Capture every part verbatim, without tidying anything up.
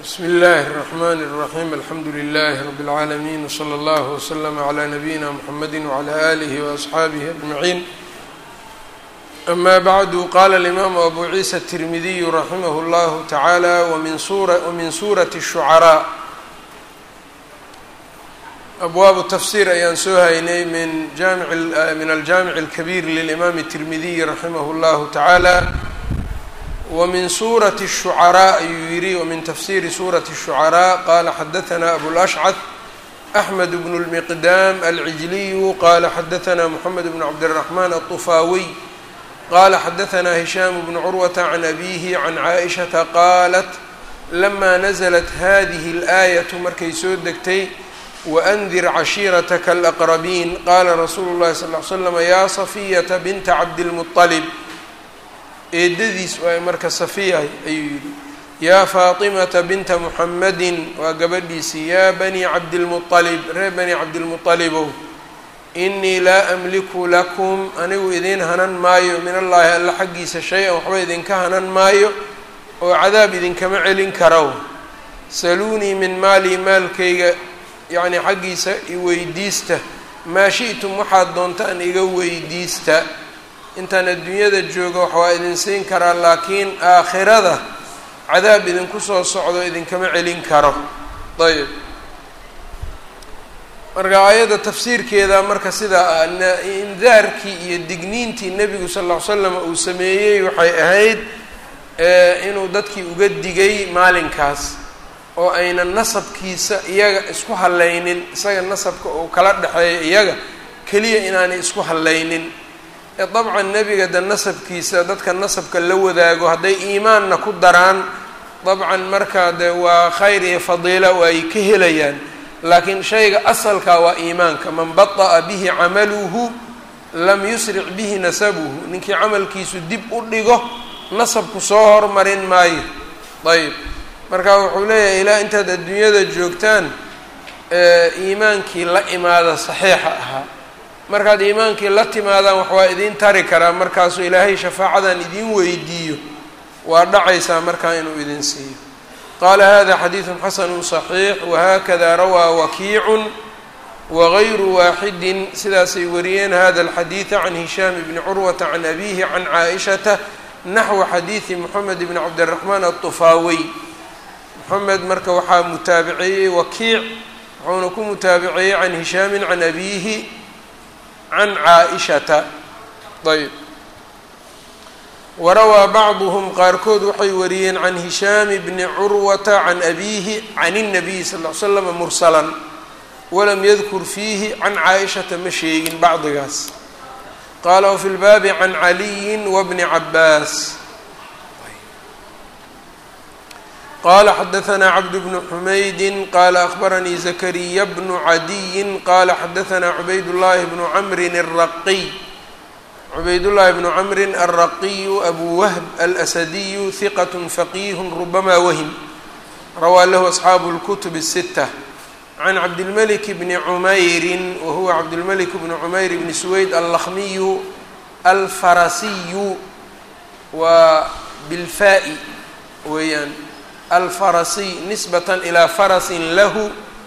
بسم الله الرحمن الرحيم الحمد لله رب العالمين وصلى الله وسلم على نبينا محمد وعلى آله وأصحابه أجمعين. أما بعد قال الإمام أبو عيسى الترمذي رحمه الله تعالى ومن سورة, ومن سورة الشعراء أبواب التفسير ayaan soo haynay من جامع من الجامع الكبير للإمام الترمذي رحمه الله تعالى ومن سورة الشعراء يري ومن تفسير سورة الشعراء قال حدثنا أبو الأشعث أحمد بن المقدام العجلي قال حدثنا محمد بن عبد الرحمن الطفاوي قال حدثنا هشام بن عروة عن أبيه عن عائشة قالت لما نزلت هذه الآية markay soo degtay وأنذر عشيرتك الأقربين قال رسول الله صلى الله عليه وسلم يا صفية بنت عبد المطلب eedadiis waa marka safiya ayuu yidhi yaa faatimata binta muxamadin waa gabadhiisii yaa bani cabdilmuطalib reer bani cabdilmuطalibow inii laa amliku lakum anigu idiin hanan maayo min allaahi alla xaggiisa shay-an waxba idinka hanan maayo oo cadaab idinkama celin karaw saluunii min maalii maalkayga yacnii xaggiisa iweydiista maa shi'tum waxaad doontaan iga weydiista intaan adduunyada jooga wax waa idin siin karaa laakiin aakhirada cadaab idinku soo socdo idinkama celin karo. ayb marka aayadda tafsiirkeeda marka sidaa indaarkii iyo digniintii nebigu sal ll ly slam uu sameeyey waxay ahayd inuu dadkii uga digay maalinkaas oo aynan nasabkiisa iyaga isku hallaynin isaga nasabka uu kala dhexeeyo iyaga keliya inaanay isku hallaynin. dabcan nebiga de nasabkiisa dadka nasabka la wadaago hadday iimaanna ku daraan dabcan markaa de waa khayr iyo fadiila oo ay ka helayaan laakiin shayga asalka waa iimaanka man bada'a bihi camaluhu lam yusric bihi nasabuhu ninkii camalkiisu dib u dhigo nasabku soo hormarin maayo. ayb marka wuxuu leeyahay ilaa intaad adduunyada joogtaan iimaankii la imaada saxiixa ahaa markaad iimaankii la timaadaan wax waa idiin tari karaa markaasuu ilaahay shafaacadan idiin weydiiyo waa dhacaysaa markaa inuu idin siiyo. qaala hada xadiiثu xasanu صaxiix wahakada rawaa wakiicun wagayru waaxidin sidaasay wariyeen hada alxadiiثa can hishaam bni curwata can abihi can caaishata naxwa xadiiثi moxamed bni cabdiraxmaan aلطufaawiy. moxamed marka waxaa mutaabiceeyey wakiic wuxuuna ku mutaabiceeyey can hishaamin can abihi can caaishata. ayb warawaa bacduhum qaarkood waxay wariyeen can hishaam bni curwata can abiihi can الnabiy sal ll ly slam mursalan walam yadkur fiihi can caaishata ma sheegin bacdigaas. qaala wafi lbaabi can caliyin wabni cabaas. qala xadaثna cabd bn xumaydin qala akhbaranii zakariya bnu cadiyin qala xadaثna cubaydاllahi bnu camrin الraqiy cubaydاllahi bnu camrin alraqiyu abu wahb alasadiyu hiqat faqih rubama wahm rawaa lahu asxaabu اlkutub الsita can cabdilmalik bni cumayri wahuwa cabdilmalik bni cumayr bni suwayd allakmiyu alfarasiyu waa bilfaa'i weeyaan alfarasiy nisbatan ilaa farasin lahu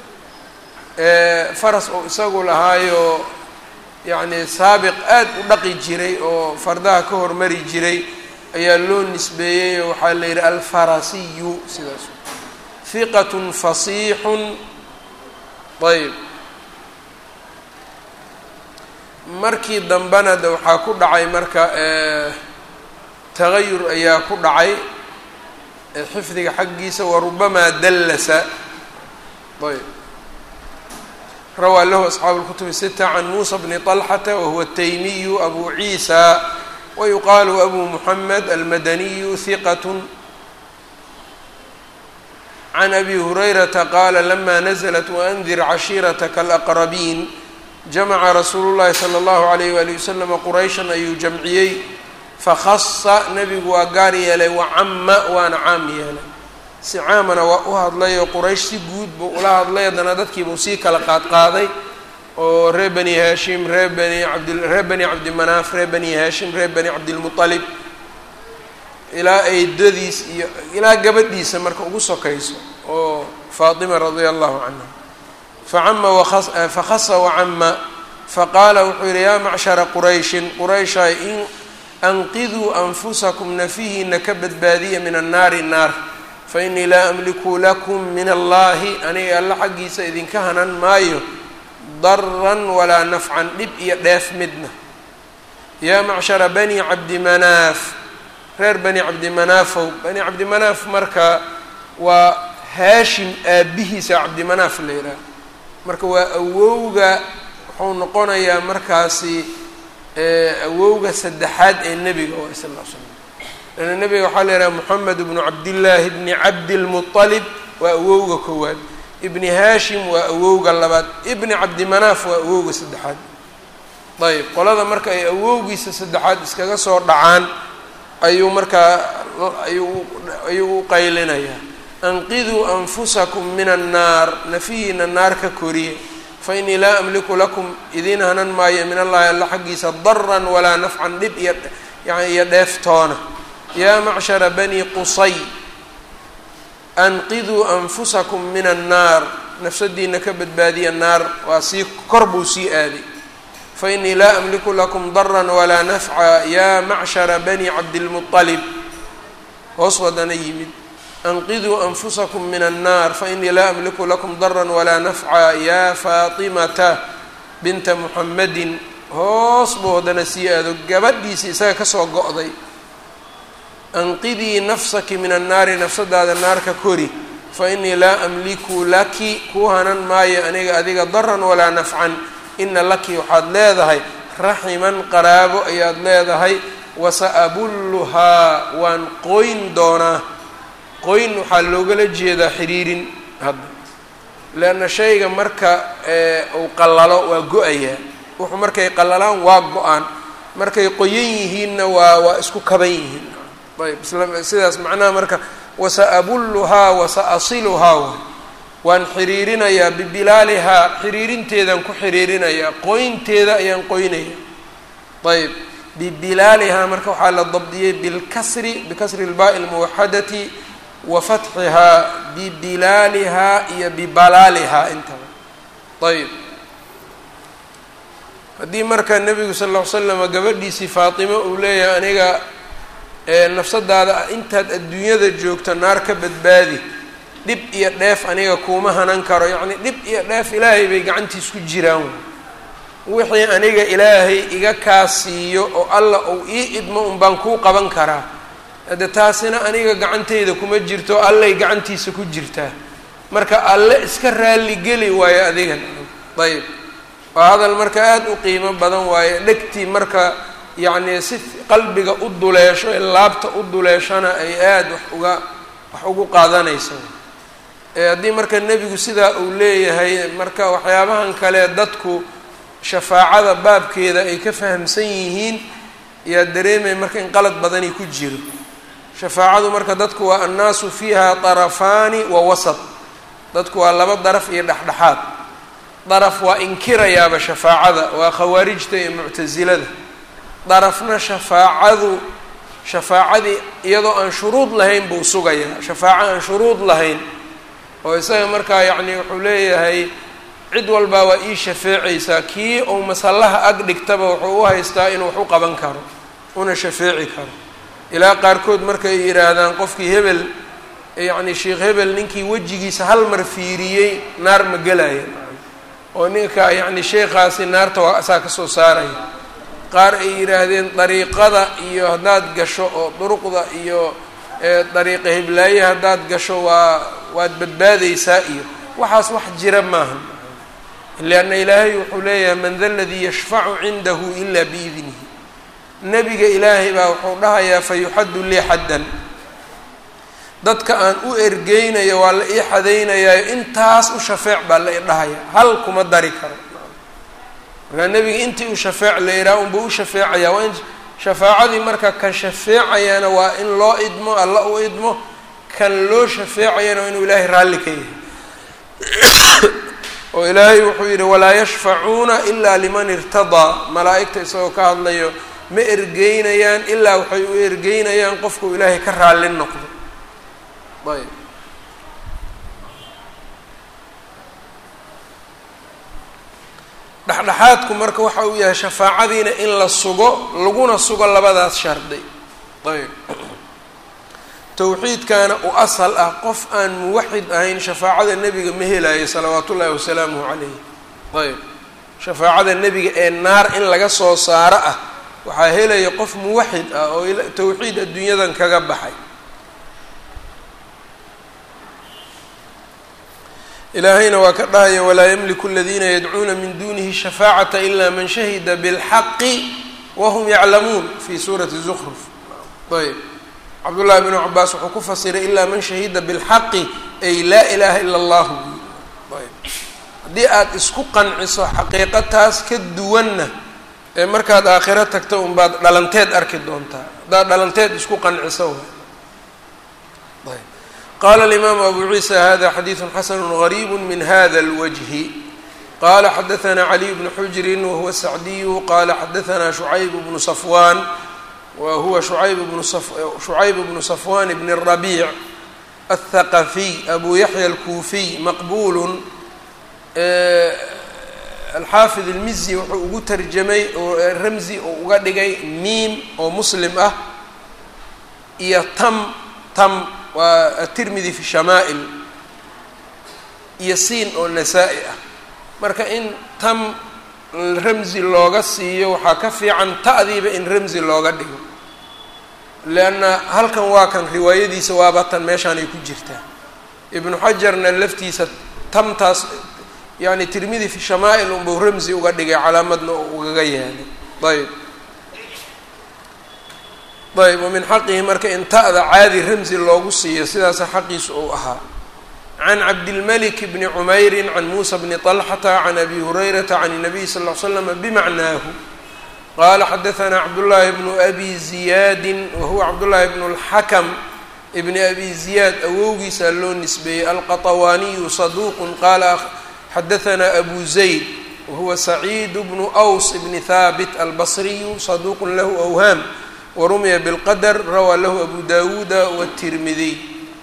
faras oo isagu lahaayo yacni saabiq aad u dhaqi jiray oo fardaha ka hormari jiray ayaa loo nisbeeyey oo waxaa la yidhi alfarasiyu sidaas hiqatun fasiixun. ayb markii dambena de waxaa ku dhacay marka tagayur ayaa ku dhacay xifdiga xaggiisa warubamaa dallasa. ayb rawaa lahu asxaabu اlkutub الsita can muusa bni طalxata wahuwa الtaymiyu abu ciisa wayuqaalu abu muxamed almadaniyu hiqat can abi hurayrata qaala lama naزlat waandir cashiirataka alaqrabiin jamaca rasuulu llahi salى اllahu alayh wali waslama qurayshan ayuu jamciyey fakhasa nebigu waa gaar yeelay wacama waana caam yeelay si caamana waa u hadlayoo quraysh si guud buu ula hadlay haddana dadkiibuu sii kala qaadqaaday oo reer bani haashim reer bani abd reer bani cabdimanaaf reer bani haashim reer bani cabdilmuطalib ilaa eedadiis iyo ilaa gabadhiisa marka ugu sokayso oo faatima radia allahu canha facama fakhasa wacama faqaala wuxuu yihi yaa macshara qurayshin qurayshay in anqiduu anfusakum nafihiina ka badbaadiya min annaari naar fainii laa amliku lakum min allahi aniga alla xaggiisa idinka hanan maayo daran walaa nafcan dhib iyo dheef midna yaa macshara bani cabdi manaaf reer bani cabdi manaafow bani cabdi manaaf marka waa haashim aabihiisa cabdimanaaf la yidhaha marka waa awowga wuxuu noqonayaa markaasi awowga saddexaad ee nebiga oo sal ll slam lana nebiga waxaa la yidhaha moxamed bnu cabdillaahi bni cabdilmuطalib waa awowga koowaad ibni haashim waa awowga labaad ibni cabdimanaaf waa awowga saddexaad ayb qolada marka ay awowgiisa saddexaad iskaga soo dhacaan ayuu markaa ayuu ayuu u qaylinayaa anqiduu anfusakum min annaar nafihiina naar ka koriye fainii laa amliku lakum idiin hanan maayo min allahi alla xaggiisa daran walaa nafcan dhib iyo yani iyo dheeftoona yaa macshara bani qusay anqiduu anfusakum min annaar nafsadiina ka badbaadiya naar waa sii kor buu sii aaday fainii laa amliku lakum daran walaa nafca yaa macshara bani cabdilmuطalib hoos wadana yimid anqiduu anfusakum min annaar fainii laa amliku lakum daran walaa nafca yaa faatimata binta muxammadin hoos buu haddana sii aado gabadhiisi isaga kasoo go'day anqidii nafsaki min annaari nafsadaada naarka kori fainii laa amliku laki kuu hanan maayo aniga adiga daran walaa nafcan ina laki waxaad leedahay raximan qaraabo ayaad leedahay wasa'abulluhaa waan qoyn doonaa qoyn waxaa loogala jeedaa xiriirin hadda leanna shayga marka uu qallalo waa go-ayaa wuxuu markay qallalaan waa go-aan markay qoyan yihiinna waa waa isku kaban yihiin ayb sidaas macnaha marka wasa'abulluhaa wasa'asiluhaa waay waan xiriirinayaa bibilaalihaa xiriirinteedaan ku xiriirinayaa qoynteeda ayaan qoynaya ayb bibilaalihaa marka waxaa la dabdiyey bilkasri bikasri lbaa'i lmuwaxadati wa fatxihaa bibilaalihaa iyo bibalaalihaa intaba ayb haddii marka nebigu sal ll ly slama gabadhiisii faatimo uu leeyahay aniga nafsadaada intaad adduunyada joogto naar ka badbaadi dhib iyo dheef aniga kuuma hanan karo yacni dhib iyo dheef ilaahay bay gacantiis ku jiraan wixii aniga ilaahay iga kaa siiyo oo alla uu ii idmo un baan kuu qaban karaa hadde taasina aniga gacantayda kuma jirto allay gacantiisa ku jirtaa marka alle iska raalligeli waayo adigan ayb waa hadal marka aada u qiimo badan waayo dhegtii marka yacni si qalbiga u duleesho ee laabta u duleeshana ay aada wax uga wax ugu qaadanayso haddii marka nebigu sidaa uu leeyahay marka waxyaabahan kale dadku shafaacada baabkeeda ay ka fahamsan yihiin yaa dareemaya marka in qalad badani ku jiro shafaacadu marka dadku waa annaasu fiiha طarafaani wa wasat dadku waa laba daraf iyo dhexdhexaad daraf waa inkirayaaba shafaacada waa khawaarijta iyo muctasilada darafna shafaacadu shafaacadii iyadoo aan shuruud lahayn buu sugayaa shafaaco aan shuruud lahayn oo isaga markaa yacni wuxuu leeyahay cid walbaa waa ii shafeecaysaa kii uu masallaha ag dhigtaba wuxuu u haystaa inuu wax u qaban karo una shafeeci karo ilaa qaarkood markay yidhaahdaan qofkii hebel yacni sheekh hebel ninkii wejigiisa hal mar fiiriyey naar ma gelaya oo ninka yacni sheekhaasi naarta waa asaa ka soo saaraya qaar ay yidhaahdeen dariiqada iyo haddaad gasho oo duruqda iyo dariiqa hiblaaye haddaad gasho waa waad badbaadaysaa iyo waxaas wax jira maaha lianna ilaahay wuxuu leeyahay man da ladii yashfacu cindahu ilaa biidnihi nebiga ilaahay baa wuxuu dhahayaa fa yuxaddu lii xaddan dadka aan u ergeynayo waa la ii xadaynayaayo intaas u shafeec baa la i dhahaya hal kuma dari karo markaa nebiga intii u shafeec la yidhaha unbuu u shafeecayaa waa in shafaacadii marka kan shafeecayana waa in loo idmo alla u idmo kan loo shafeecayana waa inuu ilaahay raalli ka yahay oo ilaahay wuxuu yidhi walaa yashfacuuna ilaa liman irtadaa malaa'igta isagoo ka hadlayo ma ergeynayaan ilaa waxay u ergeynayaan qofkuu ilaahay ka raalli noqdo. ayb dhexdhexaadku marka waxa uu yahay shafaacadiina in la sugo laguna sugo labadaas shardi. ayb tawxiidkaana u asal ah qof aan muwaxid ahayn shafaacada nebiga ma helayo salawaatu ullaahi wasalaamuhu calayh. ayb shafaacada nebiga ee naar in laga soo saaro ah waxaa helaya qof muwaxid ah oo tawxiid adduunyadan kaga baxay. ilaahayna waa ka dhahaya walaa yamliku aladiina yadcuuna min dunihi shafaacata ila man shahida bilxaqi wahum yaclamuun fi suurati zukruf. ayb cabdullaahi bnu cabaas wuxuu ku fasiray ilaa man shahida bilxaqi ay laa ilaaha ila allahu. ayb haddii aada isku qanciso xaqiiqa taas ka duwanna ee markaad aakhiro tagto unbaad dhalanteed arki doontaa haddaad dhalanteed isku qanciso. ayb qala alimaamu abu ciisa hada xadiidu xasanu gariibu min hada اlwajhi qala xadaثna caliy bnu xujrin wahuwa sacdiyu qala xadaثna shucayb bnu safwan wahuwa shucayb bnu shucayb bnu safwan bn الrabiic aلthaqafiy abu yaxya alkuufiy maqbul. alxaafid almizi wuxuu ugu tarjamay oo ramzi oo uga dhigay miim oo muslim ah iyo tam tam waa atirmidi fi shamaa'il iyo siin oo nasaa-i ah. marka in tam ramzi looga siiyo waxaa ka fiican ta'diiba in ramzi looga dhigo leanna halkan waa kan riwaayadiisa waaba tan meeshaanay ku jirtaa. ibnu xajarna laftiisa tamtaas yani tirmidi fi shamaa'il unbuu ramzi uga dhigay calaamadna oo ugaga yaalay. ayb ayb wamin xaqihi marka in ta'da caadi ramzi loogu siiyo sidaasa xaqiisu uu ahaa. can cabdilmalik bni cumayrin can muusa bni طalxata can abi hurayrata can الnabiy sal ll ly slam bimacnaahu qala xadaثna cabdullaahi bnu abi ziyaadin wahuwa cabdullaahi bnu اlxakam ibni abi ziyaad awowgiisa loo nisbeeyey alqaطawaaniyu saduuqun qaala xadaثna abu zayd wahuwa saciid bnu ws bni haabit albasriyu saduuq lahu awhaam warumiya bاlqadr rawaa lahu abu dawuuda wالtirmidiy.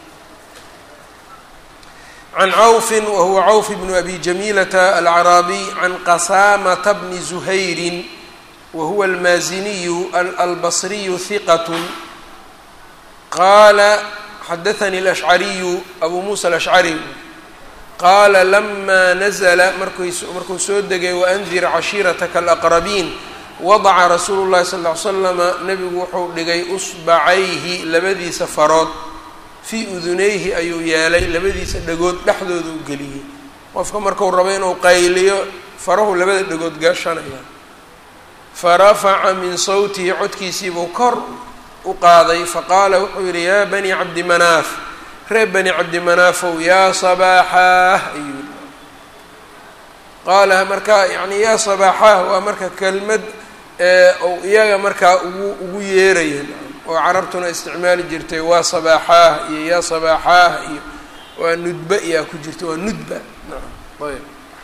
can cawfi wahuwa cawf bnu abi jamilata alacraabiy can qasaamata bni zuhayrin wahuwa almaaziniyu albasriyu hiqat qaala xadaثani اlashcariyu abu muusa alashcari qaala lama nazla markuu soo degay waandir cashiirataka alaqrabiin wadaca rasuulu llahi sal ll ly slama nebigu wuxuu dhigay usbacayhi labadiisa farood fii udunayhi ayuu yeelay labadiisa dhagood dhexdooda u geliyey. qofka marku rabo inuu qayliyo farahu labada dhagood gaashanaya. farafaca min sawtihi codkiisiibuu kor u qaaday faqaala wuxuu yihi yaa bani cabdi manaaf reer bani cabdi manaafow yaa sabaaxaah ayuu yihi. qaala markaa yani yaa sabaaxaah waa marka kelmad ou iyaga markaa ugu ugu yeeraya oo carabtuna isticmaali jirtay waa sabaaxaah iyo yaa sabaaxaah iyo waa nudba iyaa ku jirta waa nudba. ayb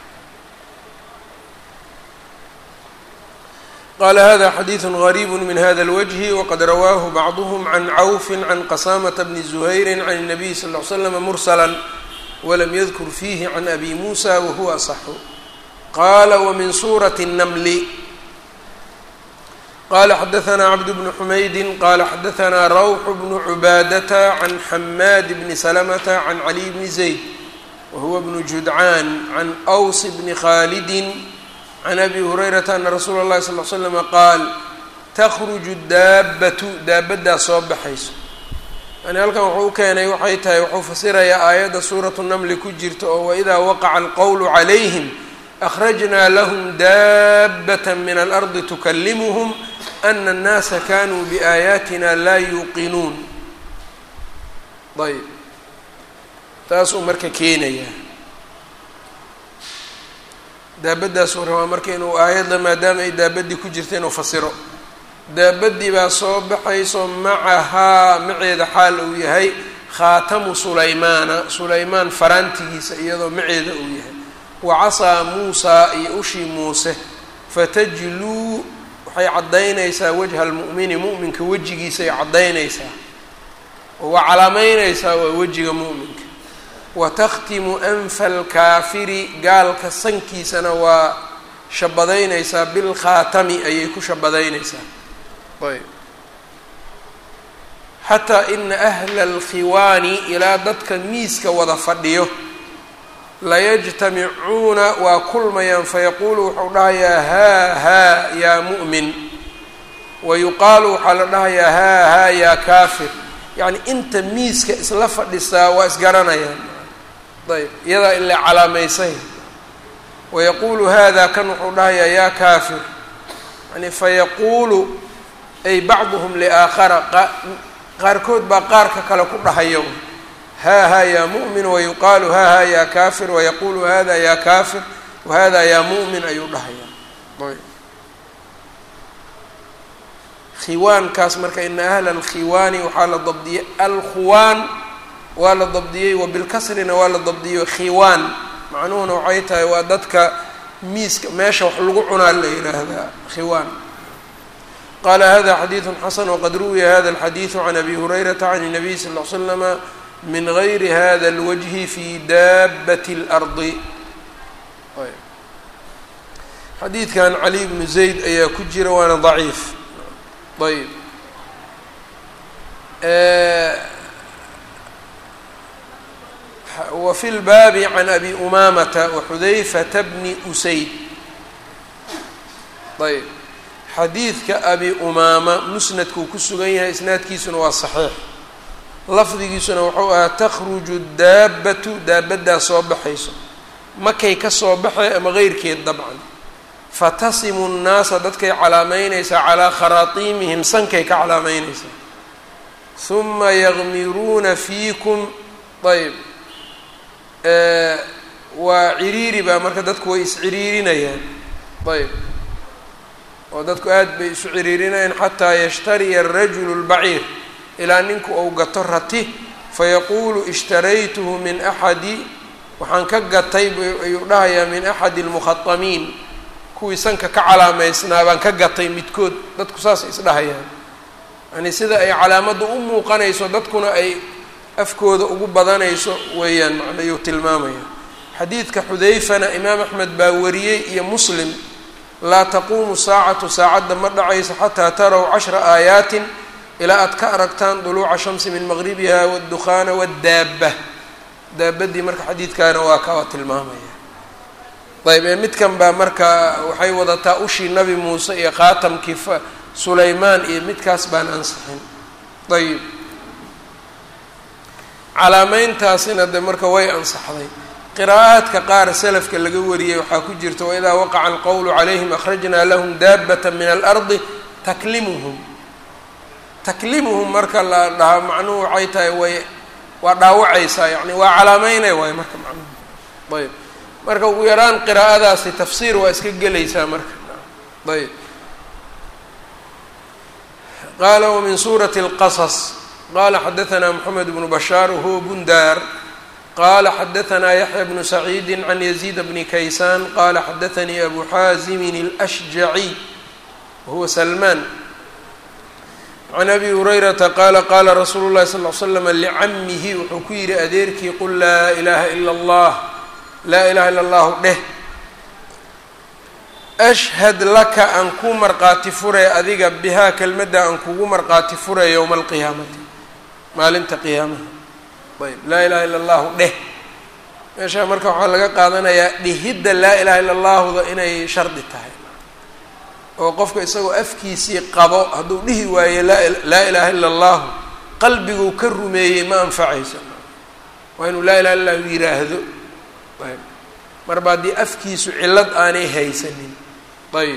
qala hada xadiiثu غariib min hada اlwجhi waqad rawaahu bacduhm can cawfi can qasaamata bni zuhayri can الnabiy sal ll ly slm mursala walam yadkur fiihi can abi muusa wahuwa asaxu. qala wmin suuraةi الnml qala xadaثna cabd bnu xumaydi qala xadaثna rawx bnu cubaadata can xamaad bni slmta can caliy bni zayd wahuwa bnu judcaan can ws bni khaalidi can abi hurayrata ana rasuula اllahi sal ly slm qaal takhruju daabatu daabaddaa soo baxayso. yani halkan wuxuu u keenay waxay tahay wuxuu fasirayaa aayadda suuratu namli ku jirta oo waidaa waqaca alqowlu calayhim akhrajnaa lahum daabata min alardi tukalimuhum ana annaasa kanuu biaayaatina laa yuuqinuun. ayb taasuu marka keenayaa daabaddaasuu rabaa marka inuu aayadda maadaama ay daabaddii ku jirta inuu fasiro. daabaddii baa soo baxayso macahaa maceeda xaal uu yahay khaatamu sulaymaana sulaymaan faraantigiisa iyadoo maceeda uu yahay wa casaa muusaa iyo ushii muuse fatajluu waxay caddaynaysaa wajha almu'mini mu'minka wejigiisay caddaynaysaa oo waa calaameynaysaa waa wejiga mu'minka. wa takhtimu anfa alkaafiri gaalka sankiisana waa shabadaynaysaa bilkhaatami ayay ku shabadaynaysaa. ayb xataa ina ahla alkhiwaani ilaa dadka miiska wada fadhiyo layajtamicuuna waa kulmayaan fayaquulu wuxuu dhahayaa haa haa yaa mu'min wayuqaalu waxaa la dhahayaa haa haa yaa kaafir. yacni inta miiska isla fadhisaa waa isgaranayaan. ayb iyadaa ilaa calaameysay. wayaquulu hada kan wuxuu dhahayaa yaa kaafir yani fayaquulu ay bacduhum liaakhara qaarkood baa qaarka kale ku dhahayo haa haa yaa mu'min wayuqaalu haa haa yaa kaafir wayaquulu hada yaa kaafir wahada yaa mu'min ayuu dhahayaa. ayb khiwaankaas marka ina ahla alkhiwaani waxaa la dabdiyey alkhuwaan waa la dabdiyey wabilkasrina waa la dabdiyey khiwaan macnuhuna waxay tahay waa dadka miiska meesha wax lagu cunaa la yidhaahdaa khiwaan. qaala hada xadiidu xasan waqad ruwiya hada alxadiidu can abi hurayrata can الnabiy sal ll ly slama min gayri hada اlwajhi fi daabati اlardi. xadiidkan cali bnu zayd ayaa ku jira waana daciif. ayb wfi lbaabi can abi umaamata waxudayfata bni usayd. ayb xadiidka abi umaama musnadkuu ku sugan yahay isnaadkiisuna waa saxiix. lafdigiisuna wuxuu ahaa takhruju daabatu daabaddaa soo baxayso makay ka soo baxay ama keyrkeed dabcan fatasimu nnaasa dadkay calaameynaysaa calaa kharaatiimihim sankay ka calaameynaysaa huma yagmiruuna fiikum. ayb waa ciriiri baa marka dadku way isciriirinayaan. ayb oo dadku aad bay isu ciriirinayaan xataa yashtariya arajulu اlbaciir ilaa ninku ou gato rati fayaquulu ishtaraytuhu min axadi waxaan ka gatay ayuu dhahayaa min axadi اlmukhaطamiin kuwii sanka ka calaameysnaa baan ka gatay midkood. dadku saasay isdhahayaan yani sida ay calaamadda u muuqanayso dadkuna ay afkooda ugu badanayso weeyaan macnayuu tilmaamaya. xadiidka xudayfana imaam axmed baa wariyey iyo muslim laa taquumu saacatu saacadda ma dhacayso xataa taraw cashra aayaatin ilaa aad ka aragtaan duluuca shamsi min maqribiha waddukhaana waddaabba. daabaddii marka xadiidkaana waa kawa tilmaamaya. ayb ee midkan baa marka waxay wadataa ushii nabi muuse iyo khaatamkii sulaymaan iyo midkaas baan ansixin. ayb calaameyntaasina de marka way ansaxday. qiraa'aadka qaar salafka laga wariyey waxaa ku jirta waidaa waqaca alqowlu calayhim akhrajnaa lahum daabata min alardi taklimuhum. taklimuhum marka la dhaha macnuhu waxay tahay way waa dhaawacaysaa yani waa calaameynay waay marka macnuhu. ayb marka ugu yaraan qiraa'adaasi tafsiir waa iska gelaysaa marka. ayb qaala wamin suurati اlqasas qala xadaثna mxamed bnu bashaar wahuwa bundaar qala xadaثna yaxya bnu saciidi can yaziid bni kaysaan qala xadaثanii abu xaazimin اlأshjaci wahuwa salmaan can abi hurayrata qaala qaala rasuulu اllahi sal ll ly slam licamihi wuxuu ku yihi adeerkii qul laa ilaha ila اllah laa ilaha ila allahu dheh ashhad laka aan ku marqaati furay adiga bihaa kelmadda aan kugu marqaati furay yowma alqiyaamati maalinta qiyaamaha. ayb laa ilaha ila allahu dheh meeshaa marka waxaa laga qaadanayaa dhihidda laa ilaha illa allahuda inay shardi tahay oo qofka isagoo afkiisii qabo hadduu dhihi waayo laa ilaha illa allahu qalbiguu ka rumeeyey ma anfacayso waa inuu laa ilaha illa allahu yiraahdo. ayb marba haddii afkiisu cillad aanay haysanin. ayb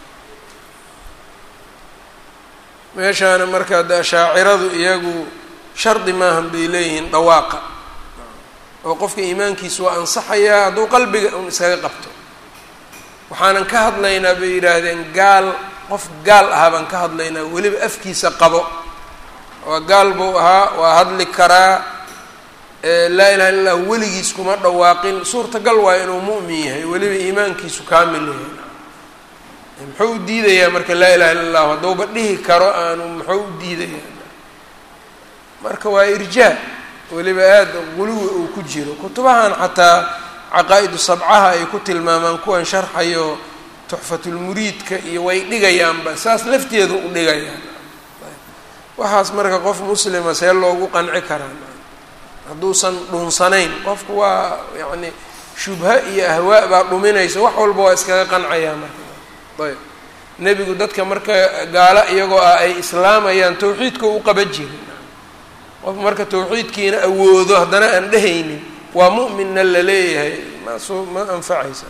meeshaana marka de ashaaciradu iyagu shardi maahan bay leeyihiin dhawaaqa oo qofka iimaankiisu waa ansaxayaa hadduu qalbiga un iskaga qabto. waxaanan ka hadlaynaa bay yidhaahdeen gaal qof gaal ahaa baan ka hadlaynaa weliba afkiisa qabo waa gaal buu ahaa waa hadli karaa laa ilaha illa llah weligiis kuma dhawaaqin suurtagal waayo inuu mu'min yahay weliba iimaankiisu kaamil yahay muxuu u diidayaa marka laa ilaha illa allahu haddouba dhihi karo aanu muxuu u diidayaa marka waa irjaa weliba aada quluwi uu ku jiro kutubahan xataa caqaa-idu sabcaha ay ku tilmaamaan kuwan sharxayo tuxfatulmuriidka iyo way dhigayaanba saas lafteedu u dhigayaan waxaas marka qof muslima see loogu qanci karaa hadduusan dhuunsanayn qofku waa yacni shubha iyo ahwaa baa dhuminaysa wax walba waa iskaga qancayaa marka ayb nebigu dadka marka gaalo iyagoo ah ay islaamayaan tawxiidka u qaba jirin qof marka tawxiidkiina awoodo haddana aan dhehaynin waa mu'minna la leeyahay masoo ma anfacaysa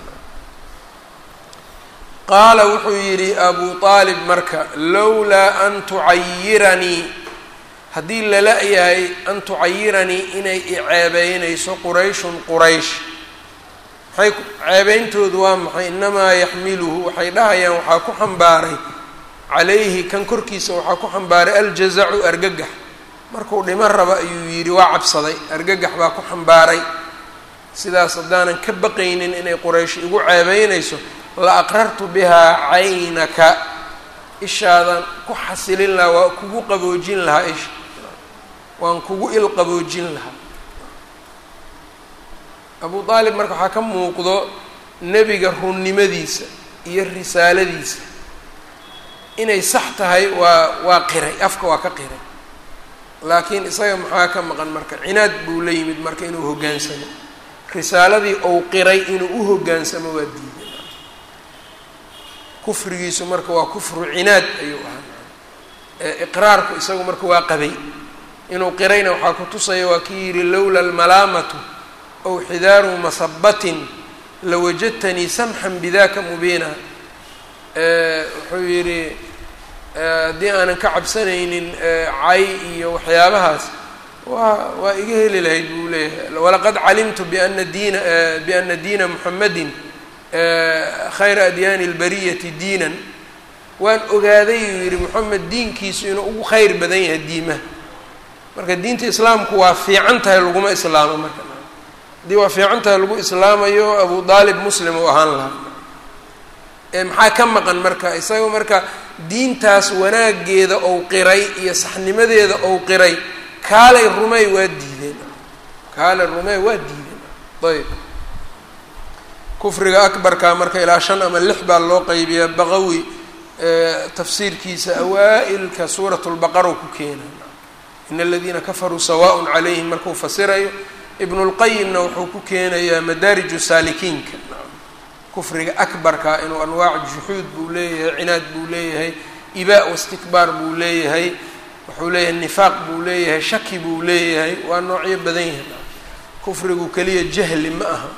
qaala wuxuu yidhi abu aalib marka lowlaa an tucayiranii haddii lala yahay an tucayiranii inay iceebeynayso qurayshun quraysh maxay ceebeyntoodu waa maxay inamaa yaxmiluhu waxay dhahayaan waxaa ku xambaaray calayhi kan korkiisa waxaa ku xambaaray aljazacu argagax markuu dhiman raba ayuu yidhi waa cabsaday argagax baa ku xambaaray sidaas haddaanan ka baqaynin inay quraysh igu ceebeynayso la aqrartu bihaa caynaka ishaadan ku xasilin lahaa waa kugu qaboojin lahaa isha waan kugu il qaboojin lahaa abu aalib marka waxaa ka muuqdo nebiga runnimadiisa iyo risaaladiisa inay sax tahay waa waa qiray afka waa ka qiray laakiin isaga maxaa ka maqan marka cinaad buu la yimid marka inuu hoggaansamo risaaladii ou qiray inuu u hoggaansamo waa diiday kufrigiisu marka waa kufru cinaad ayuu ahaa iqraarku isagu marka waa qabay inuu qirayna waxaa ku tusaya waa kii yidhi lowla almalaamatu aw xidaaru masabatin lawajadtanii samxan bidaka mubiina wuxuu yidhi haddii aanan ka cabsanaynin cay iyo waxyaabahaas waa waa iga heli lahayd buu leeyahay walaqad calimtu biana diina biana diina muxamadin khayra adyaani lbariyati diinan waan ogaaday uu yidhi moxamed diinkiisu inuu ugu khayr badan yahay diimaha marka diinta islaamku waa fiican tahay laguma islaamo marka haddii waa fiican tahay lagu islaamayo abu aalib muslim uu ahaan lahaa maxaa ka maqan marka isaga marka diintaas wanaageeda ou qiray iyo saxnimadeeda ou qiray kaalay rumey waa diideen kaalay rumey waa diideen ayb kufriga akbarka marka ilaa shan ama lix baa loo qaybiyaa baqawi tafsiirkiisa awaa-ilka suurat lbaqara ku keena in aladiina kafaruu sawaaء calayhim markuu fasirayo ibnu lqayimna wuxuu ku keenayaa madaariju saalikiinka kufriga akbarka inuu anwaac juxuud buu leeyahay cinaad buu leeyahay ibaa wastikbaar buu leeyahay wuxuu leeyahay nifaaq buu leeyahay shaki buu leeyahay waa noocyo badan yahay kufrigu keliya jahli ma aha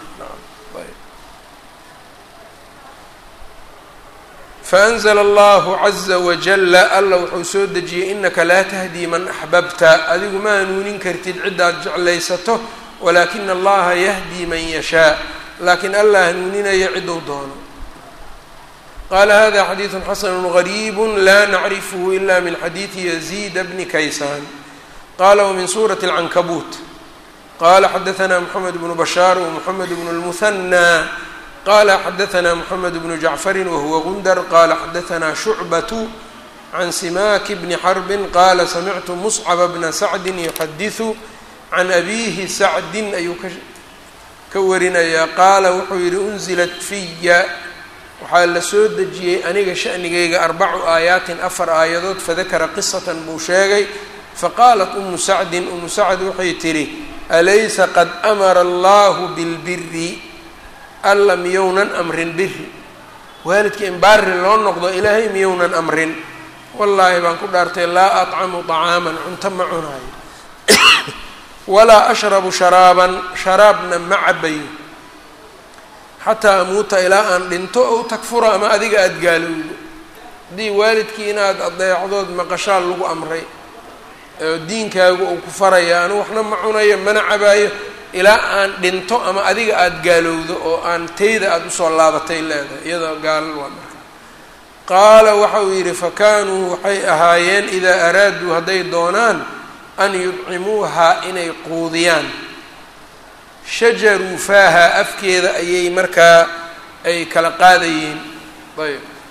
faanzla allahu caza wajala alla wuxuu soo dejiyey inaka laa tahdii man axbabta adigu ma hanuunin kartid ciddaad jeclaysato walaakina allaha yahdii man yashaa laakiin allah hanuuninaya ciduu doono qaala hada xadiidu xasanu gariib laa nacrifhu ila min xadiidi yaziid bni kaysaan qala wmin suurati اlcankabuut qala xadaثna mxamed bnu bashaar wmxamed bnu lmuhanى qala xadaثna mxamed bnu jacfari wahuwa gundar qala xadaثna shucbaة can simaaki bni xarbi qala samictu muscba bna sacdi yuxadiثu can abihi sacdi ayuu ka warinayaa qaala wuxuu yihi unzilat fiya waxaa la soo dejiyey aniga sha'nigayga arbacu aayaatin afar aayadood fadakara qisatan buu sheegay faqaalat umu sacdin umu sacd waxay tidhi alaysa qad amara allahu bilbiri alla miyownan amrin biri waalidka in baari loo noqdo ilaahay miyownan amrin wallaahi baan ku dhaartay laa atcamu طacaaman cunto ma cunaayo walaa ashrabu sharaaban sharaabna ma cabayo xataa amuuta ilaa aan dhinto ow takfura ama adiga aada gaalowdo haddii waalidkii inaad adeecdood maqashaal lagu amray diinkaagu uu ku faraya anu waxna ma cunayo mana cabaayo ilaa aan dhinto ama adiga aada gaalowdo oo aan tayda aada usoo laabatay leedahay iyadoo gaalal waa marka qaala waxa uu yidhi fakaanuu waxay ahaayeen idaa araaduu hadday doonaan an yudcimuuhaa inay quudiyaan shajaruu faaha afkeeda ayay markaa ay kala qaadayeen ayb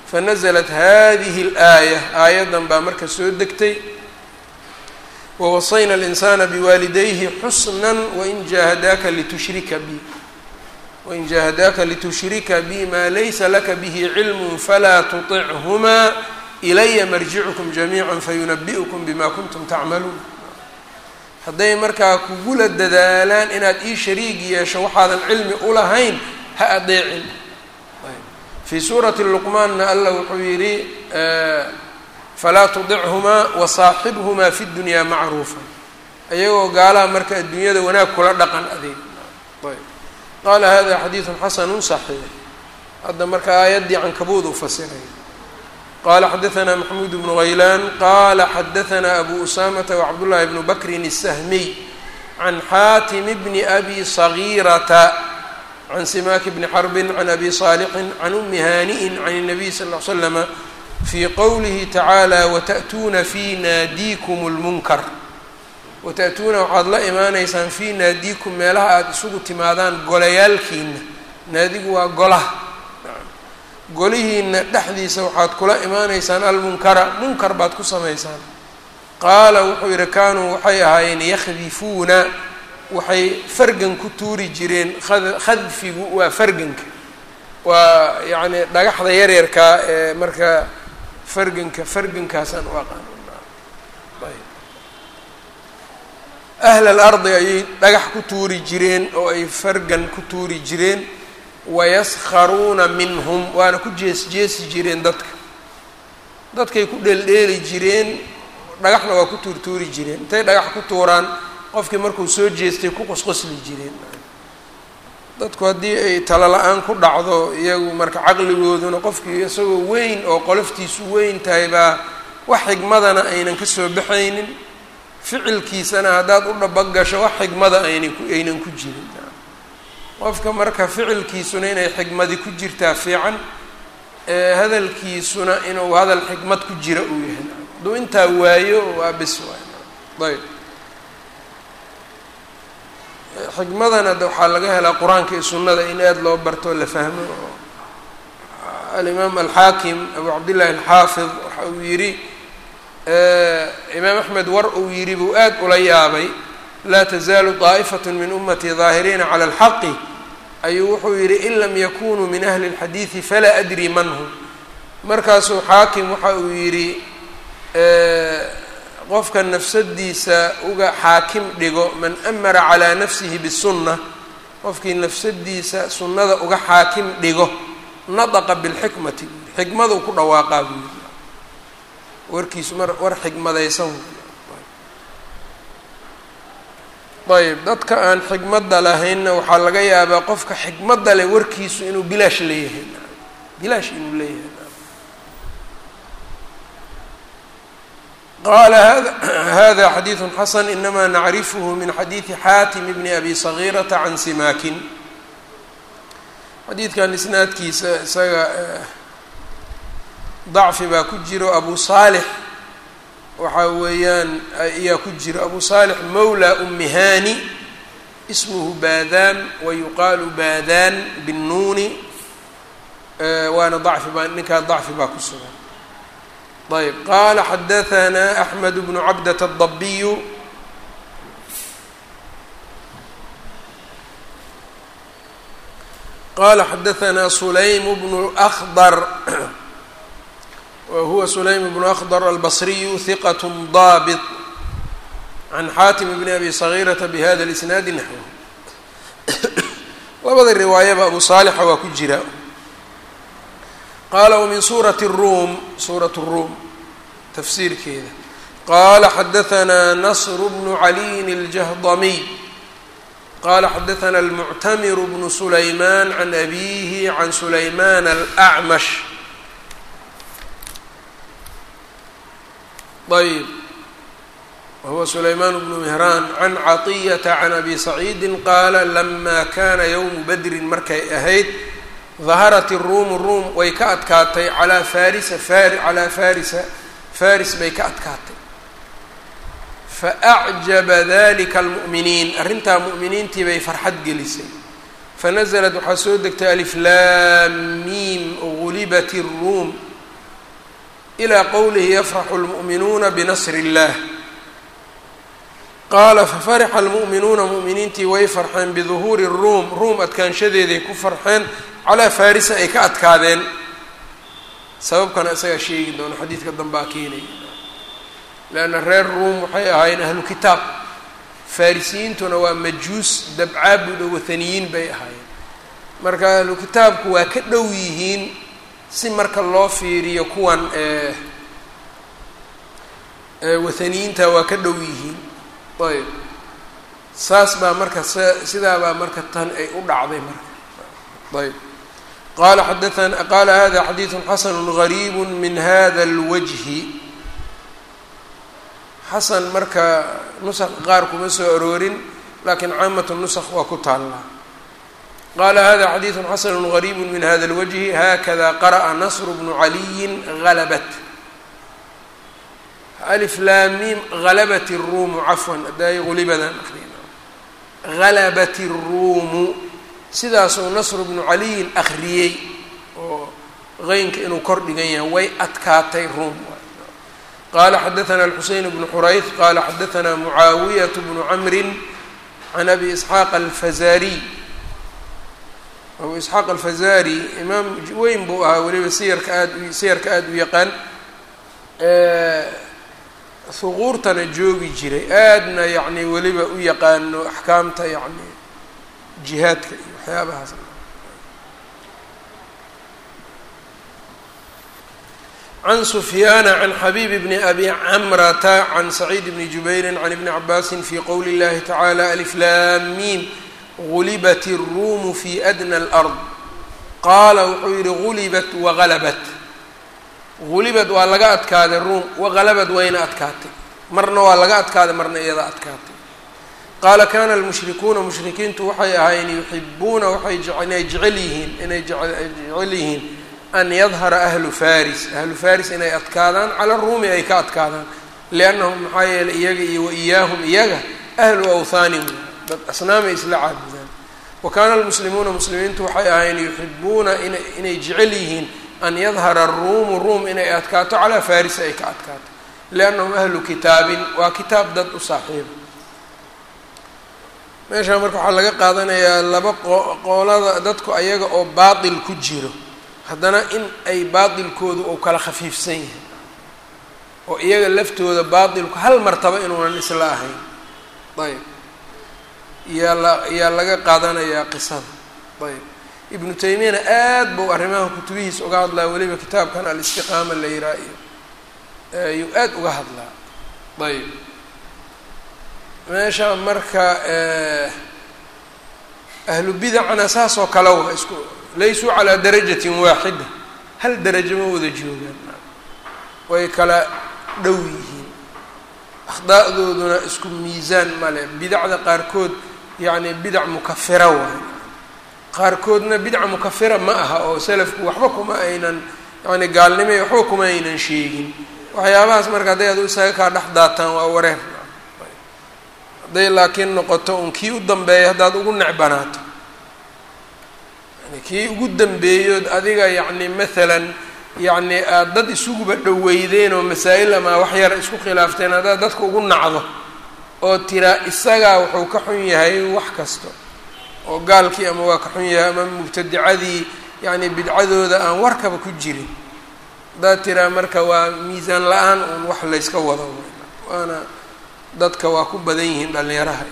fanaزlat hadihi اlآayة aayaddan baa marka soo degtay wawasayna اlinsana biwaalidayhi xusna wain jahadaaka litushrika bi wain jahadaaka litushrika bi maa laysa laka bihi cilm falaa tuطichmaa ilaya marjicukum jamiica fayunabi'ukum bima kuntum tacmaluun. hadday markaa kugula dadaalaan inaad ii shariig yeesho waxaadan cilmi ulahayn ha adeecin. fii suurati luqmaanna alla wuxuu yidhi falaa tudichumaa wasaaxibhumaa fi dunyaa macruufa, iyagoo gaalaha marka adduunyada wanaag kula dhaqan adeeg. ayb qaala hada xadiidu xasanu صaxiix. hadda marka aayaddii cankabuud u fasiray. qala xadaثna maxmuud bnu haylaan qala xadaثna abu usamata wcabdullahi bnu bakrin الsahmiy can xaatim bni abi صagiirata can simaak bni xarbin can abi صaalixin can umi haani'in can الnabiy sal ll slama fii qowlihi tacaalى wata'tuuna fii naadiikum اlmunkar. wata'tuuna waxaad la imaanaysaan fii naadiikum meelaha aada isugu timaadaan golayaalkiina. naadigu waa golaha, golihiina dhexdiisa waxaad kula imaanaysaan almunkara, munkar baad ku samaysaan. qaala wuxuu yidhi kaanuu waxay ahaayeen yakhdifuuna, waxay fargan ku tuuri jireen. khadfigu waa farganka, waa yacni dhagaxda yaryarkaa ee marka farganka fargankaasaan u aqaano. ahla alardi ayay dhagax ku tuuri jireen oo ay fargan ku tuuri jireen. wayaskharuuna minhum, waana ku jees jeesi jireen dadka. dadkay ku dheeldheeli jireen, dhagaxna waa ku tuurtuuri jireen. intay dhagax ku tuuraan qofkii markuu soo jeestay ku qosqosli jireen. dadku haddii ay talo la-aan ku dhacdo iyagu marka caqligooduna qofkii isagoo weyn oo qoloftiisu weyn tahay baa wax xigmadana aynan ka soo baxaynin, ficilkiisana haddaad u dhabagasho wax xigmada aynan ku aynan ku jirin. qofka marka ficilkiisuna inay xigmadi ku jirtaa fiican, ee hadalkiisuna inuu hadal xikmad ku jira uu yahay. hadduu intaa waayo waa bis waay. ayb xikmadana de waxaa laga helaa qur-aanka iyo sunnada in aada loo barto la fahmo. alimaam alxaakim abu cabdillahi alxaafid waxa uu yidhi imaam axmed war uu yidhi buu aad ula yaabay. laa tazaalu طaa'ifat min umatii daahiriina cala alxaqi ayuu wuxuu yidhi in lam yakunuu min ahli اlxadiidi falaa adri man hum. markaasuu xaakim waxa uu yidhi qofka nafsadiisa uga xaakim dhigo man amara calaa nafsihi bisunna, qofkii nafsadiisa sunnada uga xaakim dhigo nadaqa bilxikmati, xikmaduu ku dhawaaqaa buu yidhi. warkiisu mar war xikmadaysan. ayb dadka aan xikmadda lahaynna waxaa laga yaabaa qofka xikmadda leh warkiisu inuu bilaash leeyahay, bilaash inuu leeyahay. qaala hada hada xadiidu xasan inamaa nacrifuhu min xadiidi xaatim bni abi sagiirata can simaakin. xadiidkan isnaadkiisa isaga dacfi baa ku jiro. abu saalix waxaa weeyaan ayaa ku jiro. abu saalix mawla umi haani, ismuhu baadaan wa yuqaalu baadaan binnuuni, waana dacfi baa ninkaa dacfi baa ku sugan. ayb qaala xadahanaa axmed bnu cabdata adabiyu qaala xadahanaa sulaym bnu akhdar whuwa sulaym bnu akhdar albasriyu hiqat daabit can xaatim bni abi sagiirata bihada lisnaadi naxwu. labada riwaayaba abu saalixa waa ku jira. qaala wamin suurati ruum, suurat ruum tafsiirkeeda. qaala xadahanaa nasr bnu caliyin aljahdamiy qaala xadahanaa almuctamir bnu sulaymaan can abiihi can sulaymaan alacmash. ayb wahuwa sulaymaan bnu mihraan can caطiyata can abi saciidi qaala lama kana ywmu badrin markay ahayd daharat iruumu ruum way ka adkaatay calaa farisa fari calaa farisa faris bay ka adkaatay. faacjaba dalika almu'miniin, arrintaa mu'miniintii bay farxad gelisay. fanaزlat waxaa soo degtay alif laam miim gulibat الruum ilaa qowlihi yafraxu lmu'minuuna binasri اllah qaala fafarixa almu'minuuna mu'miniintii way farxeen biduhuuri ruum ruum adkaanshadeeday ku farxeen calaa farisa ay ka adkaadeen sababkana isagaa sheegi doona xadiidka dambaa keenaya leanna reer ruum waxay ahaayeen ahlu kitaab farisiyiintuna waa majuus dabcaabuda wathaniyiin bay ahaayeen marka ahlu kitaabku waa ka dhow yihiin si marka loo fiiriyo kuwan wathaniyiinta waa ka dhow yihiin ayb saas baa marka sidaabaa marka tan ay u dhacday marka ayb qala xadaana qala hada xadiiثu xasanu غariib min hada اlwajhi xasan marka nusq qaar kuma soo aroorin lakin caamat nusq waa ku taallaa qala hada xadiiثu xasanu غariib min hada اlwajhi hakada qara'a nasr bnu caliyi غalabat alif laam mim غalabat الruumu cafwan aday gulibadan غalabat الruumu sidaasuu nasr bnu caliyin akriyey oo qeynka inuu kor dhigan yahay way adkaatay ruum qala xadaثna الxuseyn bnu xurayth qala xadaثna mucaawiyaة bnu camri can abi isxaaq alfazari abu isxaaq alfazari imaam weyn buu ahaa weliba siyarka aad siyarka aada u yaqaan huquurtana joogi jiray aadna yani weliba u yaqaano axkaamta yani jihaadka iyo waxyaabahaas can sufyaana can xabiib bni abi camrata can saciid bni jubayri can ibni cabaasin fi qowli اllahi tacaala alif laam miim gulibat الruumu fi adna اlأrض qaala wuxuu yihi gulibat wagalabat gulibad waa laga adkaaday ruum wagalabad wayna adkaatay marna waa laga adkaaday marna iyada adkaatay qaala kana almushrikuuna mushrikiintu waxay ahaayeen yuxibuuna waxay inay jecel yihiin inay jecel yihiin an yadhara ahlu faris ahlu faris inay adkaadaan cala ruumi ay ka adkaadaan liannahum maxaa yeelay iyaga iyo wa iyaahum iyaga ahlu awthaanin dad asnaamay isla caabudaan wa kaana almuslimuuna muslimiintu waxay ahaayeen yuxibuuna ina inay jecel yihiin an yadhara aruumu ruum inay adkaato calaa faris ay ka adkaato liannahum ahlu kitaabin waa kitaab dad u saaxiiba meeshaa marka waxaa laga qaadanayaa laba qoolada dadku ayaga oo baatil ku jiro haddana in ay baatilkoodu uu kala khafiifsan yahay oo iyaga laftooda baatilku hal martaba inuunan isla ahayn ayb yaa la yaa laga qaadanayaa qisada ayb ibnu taymiyana aad buu arrimaha kutubihiisa uga hadlaa weliba kitaabkan alistiqaama la yiraa iyo ayuu aad uga hadlaa ayb meesha marka ahlu bidacna saas oo kale wa isku laysuu calaa darajatin waaxida hal darajo ma wada joogaan way kala dhow yihiin akhdaa'dooduna isku miisaan male bidacda qaarkood yacni bidac mukafira waayo qaarkoodna bidca mukafira ma aha oo salafku waxba kuma aynan yani gaalnimay waxba kuma aynan sheegin waxyaabahaas marka hadday adu isaga kaa dhex daataan waa wareer hadday laakiin noqoto un kii u dambeeya haddaad ugu necbanaato yani kii ugu dambeeyood adiga yacni maalan yacni aada dad isuguba dhoweydeen oo masaa'il ama wax yar isku khilaafteen haddaad dadka ugu nacdo oo tiraa isagaa wuxuu ka xun yahay wax kasto oo gaalkii ama waa ka xun yahay ama mubtadicadii yacni bidcadooda aan warkaba ku jirin haddaad tiraa marka waa miisaan la-aan uun wax layska wado waana dadka waa ku badan yihiin dhalinyaraha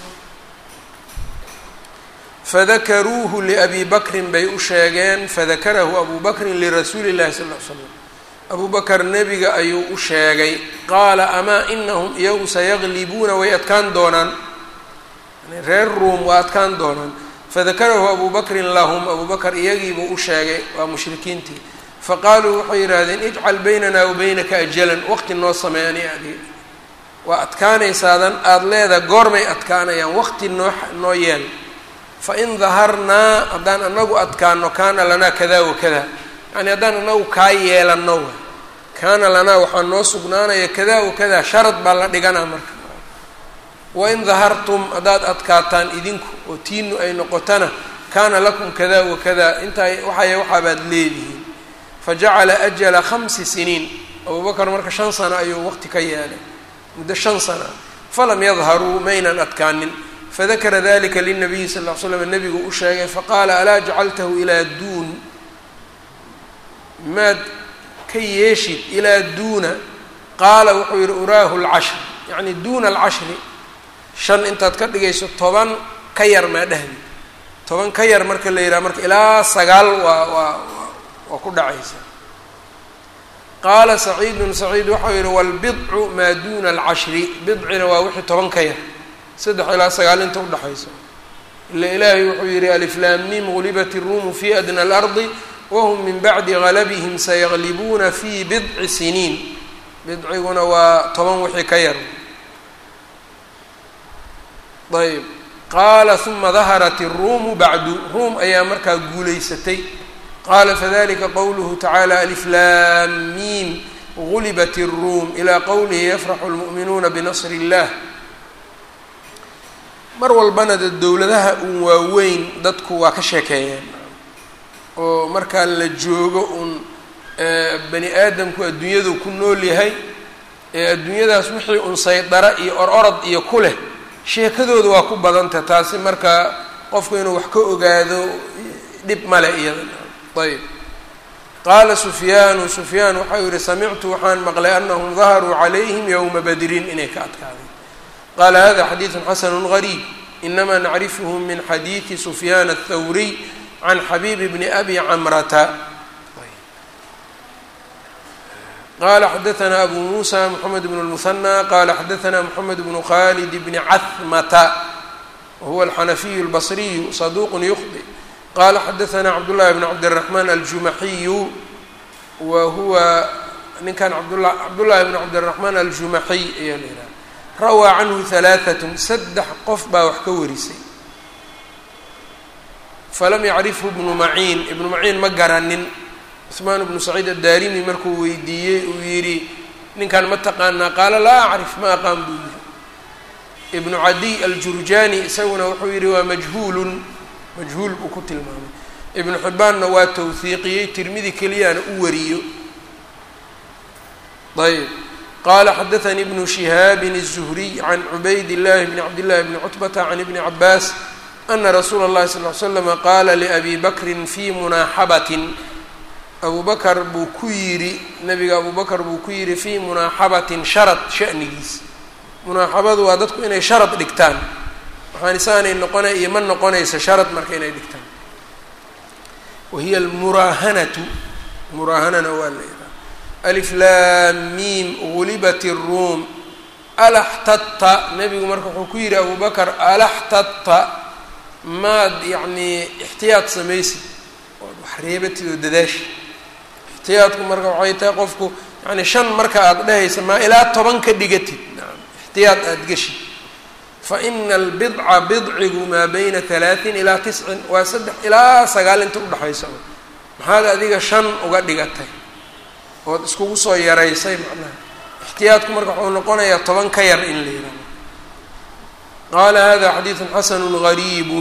fadakaruuhu liabi bakrin bay u sheegeen fadakarahu abu bakrin lirasuuli llahi sala ll ly slam abu bakar nebiga ayuu u sheegay qaala amaa inahum iyagu sayaglibuuna way adkaan doonaan reer ruum waa adkaan doonaan fadakarahu abu bakrin lahum abu bakar iyagiibuu u sheegay waa mushrikiintii faqaaluu waxay yidhaahdeen ijcal baynana wa baynaka ajalan waqti noo sameeyani adiga waa adkaanaysaadan aada leedaha goormay adkaanayaan waqti noo noo yeel fain daharnaa haddaan anagu adkaano kaana lanaa kada wakada yani haddaan anagu kaa yeelano kaana lanaa waxaa noo sugnaanaya kada wakada sharad baa la dhiganaa marka wain dahartum haddaad adkaataan idinku oo tiinu ay noqotana kaana lakum kada wakada intaa waxay waxaabaad leedihiin fajacala ajala khamsi siniin abubakar marka shan sano ayuu waqti ka yeelay muddo shan sana falam yadharuu maynan adkaanin fadakara dalika linabiyi sal ll ly slam nabigu u sheegay faqaala alaa jacaltahu ilaa duun maad ka yeeshid ilaa duuna qaala wuxuu yihi uraahu lcashr yacni duuna alcashri shan intaad ka dhigayso toban ka yar maa dhahdi toban ka yar marka la yidhaha marka ilaa sagaal waa waa waa ku dhacaysa qaala saciidun saciid waxau yihi walbidcu maa duuna alcashri bidcina waa wixii toban ka yar saddex ilaa sagaal inta udhaxayso ila ilaahay wuxuu yihi aliflaam mim gulibat iruumu fi adna alardi wahum min bacdi galabihim sayaglibuuna fi bidci siniin bidciguna waa toban wixii ka yar ayb qaala uma daharat iruumu bacdu ruum ayaa markaa guulaysatay qaala fadalika qowluhu tacaala aliflaam mim gulibat iruum ilaa qowlihi yafraxu lmu'minuuna binasri illah mar walbana de dowladaha uun waaweyn dadku waa ka sheekeeyeen oo markaa la joogo uun bani aadamku adduunyadu ku nool yahay ee adduunyadaas wixii un saydara iyo or orod iyo ku leh sheekadooda waa ku badanta taasi markaa qofku inuu wax ka ogaado dhib male iyada ayb qaala sufyaanu sufyaan waxau yihi samictu waxaan maqlay anahum daharuu calayhim yowma badrin inay ka adkaadeen qaala hada xadiidu xasanu gariib inamaa nacrifhu min xadiidi sufyaan aلthawriy can xabiib bni abi camrata qala xadaثna abu musa mxamed bn اlmuhanى qala xadaثna mxamed bnu khalid bni cahmata wahuwa alxanafiyu اlbصriyu saduq yukhdi qala xadaثna cabdالlahi bn cabdالرaحman aljumaxiyu wa huwa ninkan abdla cabdullahi bn cabdالرaحman aljumaxiy ayaa la yidhaha rawaa canhu ثalaaثaة saddex qof baa wax ka warisay falam yacrifhu ibnu maciin ibnu maciin ma garanin cusmaan ibnu saciid addaarimi markuu weydiiyey uu yidhi ninkan ma taqaanaa qaala laa acrif ma aqaan buu yihi ibnu cadiy aljurjaani isaguna wuxuu yidhi waa majhuulun majhuul buu ku tilmaamay ibnu xibbaanna waa tawhiiqiyey tirmidi keliyaana u wariyo ayb qaala xadaثanii ibnu shihaabin الzuhriy can cubayd llahi bni cabd llahi bni cutbata can ibni cabaas ana rasuula اllahi sal ly slama qaala liabi bakrin fii munaaxabatin abu bakar buu ku yidhi nabiga abu bakar buu ku yidhi fii munaaxabatin sharad sha'nigiis munaaxabadu waa dadku inay sharad dhigtaan waxaan isaanay noqonay iyo ma noqonaysa sharad marka inay dhigtaan wahiya almuraahanatu muraahanana waa la yidhaha alif laam miim gulibat iruum alaxtadta nebigu marka wuxuu ku yidhi abu bakar alaxtadta maad yacnii ixtiyaad samaysid ood wax reebatid oo dadaashi ixtiyaadku marka waxay tahay qofku yani shan marka aada dhehaysa maa ilaa toban ka dhigatid naam ixtiyaad aada geshid fa ina albidca bidcigu maa bayna halaatin ilaa tiscin waa saddex ilaa sagaal inta udhexaysa maxaad adiga shan uga dhigatay ood iskugu soo yaraysay macnaha ixtiyaadku marka wuxuu noqonayaa toban ka yar in la yihahdo qaala hada xadiidu xasanu gariibu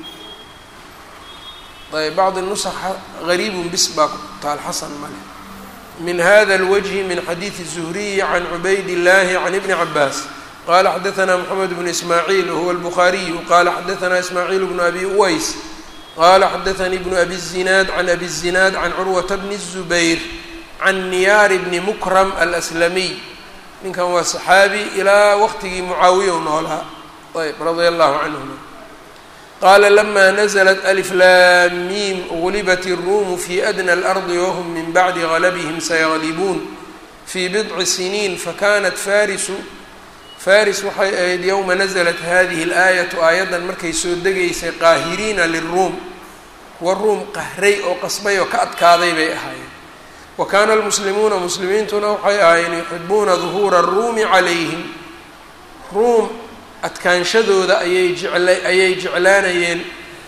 ayb bacdi nusax gariibun bis baa taal xasan male min hada اlwجhi min xadiidi الzuhriyi can cubayd اllahi can ibni cabaas qala xadaثna mxamed bnu ismaaciil wahuwa اlbukhaariyu qala xadaثna ismaaciil bnu abi uways qala xadaثanii bnu abi الzinaad can abi الzinaad can curwata bni الzubayr can niyaar bni mukram alslamiy ninkan waa صaxaabi ilaa waqtigii mucaawiya u noolaa ayb radia allahu canhuma qaala lama naزlat alif laam miim gulibat iruumu fi adna alardi wahum min bacdi galabihim sayaglibuun fii bidci siniin fakanat farisu faris waxay ahayd yowma naزlat hadihi اlaayatu aayaddan markay soo degaysay qaahiriina liruum kuwa ruum qahray oo qasbay oo ka adkaaday bay ahaayeen wa kaana almuslimuuna muslimiintuna waxay ahaayeen yuxibuuna duhuura aruumi calayhim ruum adkaanshadooda ayay jecla ayay jeclaanayeen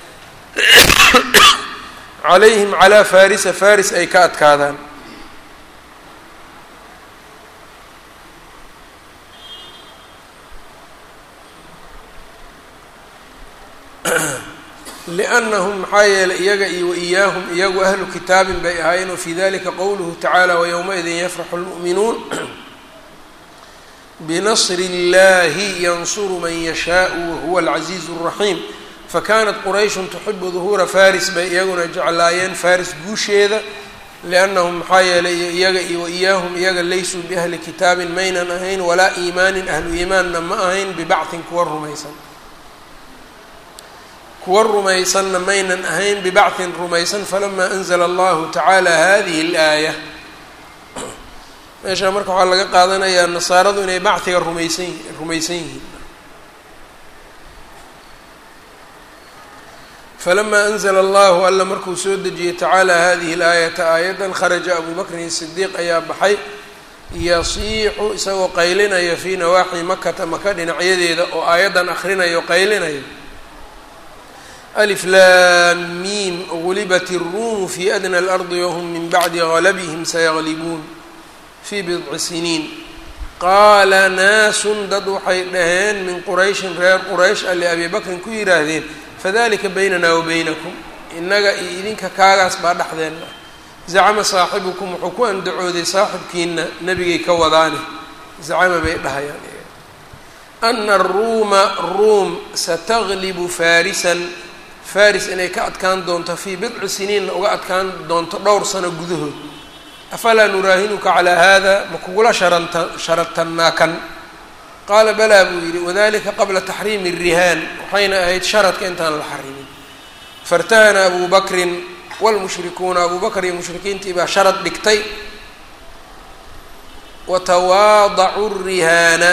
calayhim calaa farisa faris ay ka adkaadaan liannahum maxaa yeelay iyaga iyo waiyaahum iyagu ahlu kitaabin bay ahaayeen wafii dalika qowluhu tacaala wayowmaidin yafraxu lmu'minuun binasri اllahi yansuru man yashaau wahuwa alcaziizu اraxiim fakanat qurayshun tuxibu duhuura faris bay iyaguna jeclaayeen faris guusheeda liannahum maxaa yeelay iyaga iyo waiyaahum iyaga laysuu biahli kitaabin maynan ahayn walaa iimaanin ahlu iimaanna ma ahayn bibactin kuwa rumaysan kuwa rumaysanna maynan ahayn bibactin rumaysan falamaa anzla allahu tacaala hadihi اlaaya meeshaa marka waxaa laga qaadanayaa nasaaradu inay bacdiga rumaysan rumaysan yihiin falamaa anzla allahu alla markuu soo dejiyey tacaala hadihi اlaayata aayadan kharaja abu bakrin sidiiq ayaa baxay yasiixu isagoo qaylinaya fii nawaaxi makata maka dhinacyadeeda oo aayaddan akrinayo qaylinayo alif laam miim gulibat الruumu fi adna اlardi wahum min bacdi galabihim sayaglibuun fii bidci siniin qaala naasun dad waxay dhaheen min qurayshin reer quraysh a liabi bakrin ku yidhaahdeen fadalika baynana wa baynakum innaga iyo idinka kaagaas baa dhexdeenna zacama saaxibukum wuxuu ku andacooday saaxibkiina nebigay ka wadaane zacama bay dhahayaan ana aruuma ruum sataglibu farisan faris inay ka adkaan doonto fii bidci siniinna uga adkaan doonto dhowr sano gudahood afalaa nuraahinuka calaa hada ma kugula sharanta sharatannaa kan qaala balaa buu yidhi wadalika qabla taxriimi الrihaan waxayna ahayd sharadka intaan la xarimin faاrtahana abu bakrin wاlmushrikuuna abu bakr iyo mushrikiintii baa sharad dhigtay watawaadacuu الrihaana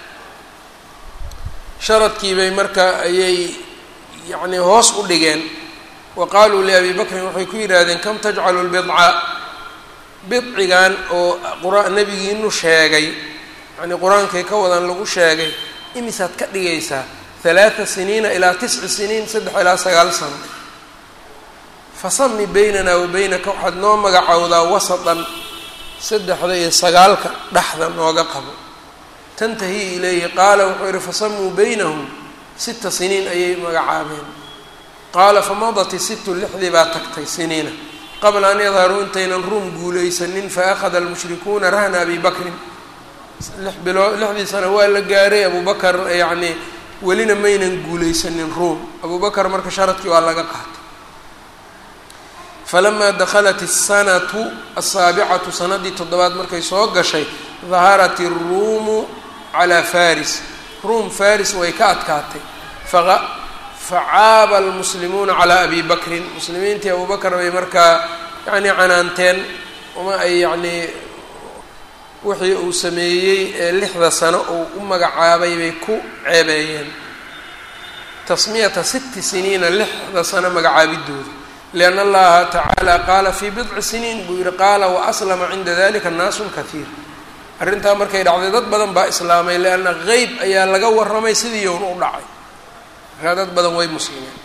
sharadkiibay marka ayay yacni hoos u dhigeen wa qaaluu liabi bakrin waxay ku yidhaahdeen kam tajcalu lbidca bidcigan oo qura nebigiinu sheegay yani qur-aankay ka wadan lagu sheegay imisaad ka dhigaysaa halaata siniina ilaa tisci siniin saddex ilaa sagaal sano fasami baynana wa baynaka waxaad noo magacowdaa wasatan saddexda iyo sagaalka dhexda nooga qabo tantahi ilayhi qaala wuxuu yihi fasamuu baynahum sita siniin ayay magacaabeen qaala famadat situ lixdii baa tagtay siniina qabla an yadharuu intaynan ruum guulaysanin faأkhada almushrikuuna rahna abi bakrin lix biloo lixdii sano waa la gaaray abu bakar yacni welina maynan guulaysanin ruum abu bakar marka sharadkii waa laga qaatay falamaa dakhalat الsanatu asaabicatu sanadii toddobaad markay soo gashay daharat الruumu calaa faris ruum faris way ka adkaatay facaaba almuslimuuna calaa abi bakrin muslimiintii abu bakr bay markaa yacni canaanteen uma ay yacnii wixii uu sameeyey ee lixda sano uu u magacaabay bay ku ceebeeyeen tasmiyata sitti siniina lixda sano magacaabidooda lianna allaha tacaala qaala fii bidci siniin buu yihi qaala waaslama cinda dalika naasun kahiir arrintaa markay dhacday dad badan baa islaamay lianna qeyb ayaa laga warramay sidii yown u dhacay markaa dad badan way muslimeen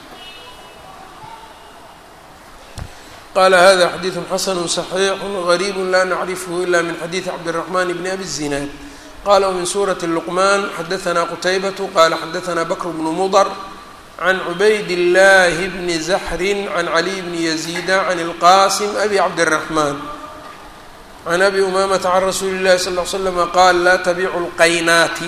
qala hada xadiiثu xasanu صaxiixu غariib la nacrifhu ila min xadiiثi cabdالرaحman bn abi الzinaad qala wmin suraةi luqman xadaثna qutaybatu qala xadaثna bakr bnu mudr can cubayd اllahi bni zaxri can caliy bni yaziida can اlqasim abi cabdالرaحman can abi umamata can rasuuli اllahi sal ll ly slm qaal laa tabiicu اlqaynaati